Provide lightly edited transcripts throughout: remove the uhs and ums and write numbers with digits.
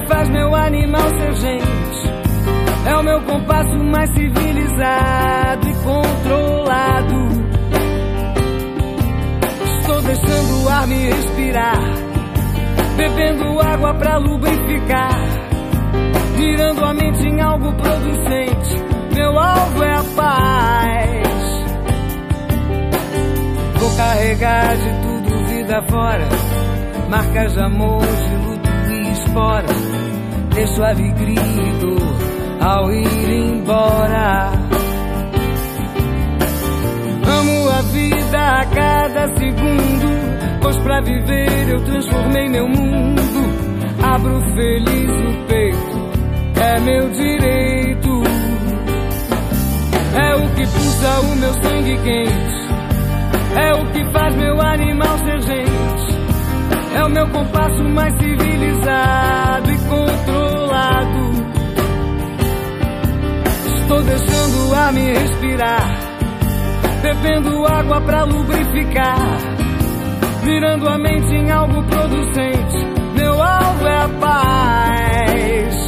faz meu animal ser gente. É o meu compasso mais civilizado e controlado. Estou deixando o ar me respirar, bebendo água pra lubrificar, virando a mente em algo producente. Meu alvo é a paz. Vou carregar de tudo vida fora, marcas de amor, de luto e esporas. Deixo alegria e dor ao ir embora. Amo a vida a cada segundo, pois pra viver eu transformei meu mundo. Abro feliz o peito, é meu direito. É o que pulsa o meu sangue quente, é o que faz meu animal ser gente. É o meu compasso mais civilizado e controlado. Estou deixando o ar me respirar, bebendo água pra lubrificar, virando a mente em algo producente. Meu alvo é a paz.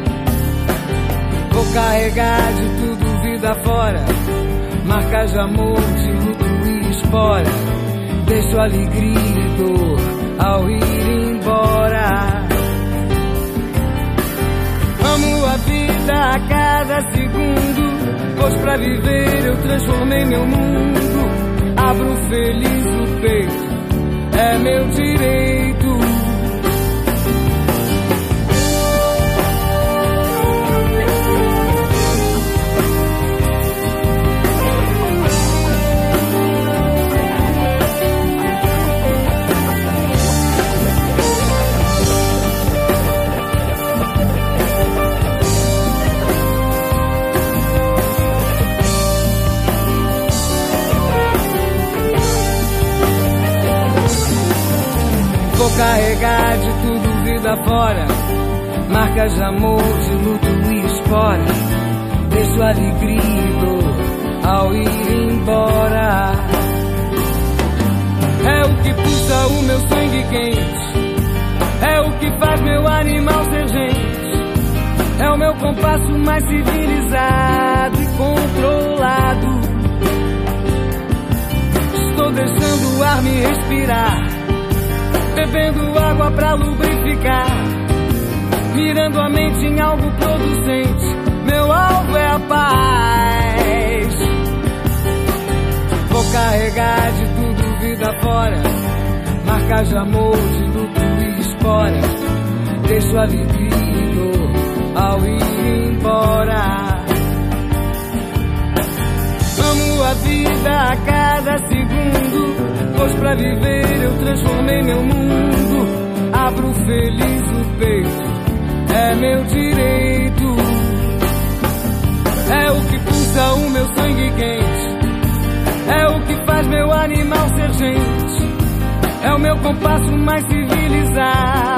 Vou carregar de tudo vida fora, marcas de amor, de luto e espora. Deixo alegria e dor ao ir embora. Amo a vida a cada segundo, pois pra viver eu transformei meu mundo. Abro feliz o peito, é meu direito. Vou carregar de tudo vida fora, marcas de amor, de luto e espora. Deixo alegria e dor ao ir embora. É o que pulsa o meu sangue quente, é o que faz meu animal ser gente. É o meu compasso mais civilizado e controlado. Estou deixando o ar me respirar, bebendo água pra lubrificar, mirando a mente em algo producente. Meu alvo é a paz. Vou carregar de tudo vida fora, marcas de amor, de luto e esporas. Deixo alegria e dor ao ir embora. Amo a vida a cada segundo, pois pra viver eu transformei meu mundo. Abro feliz o peito, é meu direito. É o que pulsa o meu sangue quente, é o que faz meu animal ser gente. É o meu compasso mais civilizado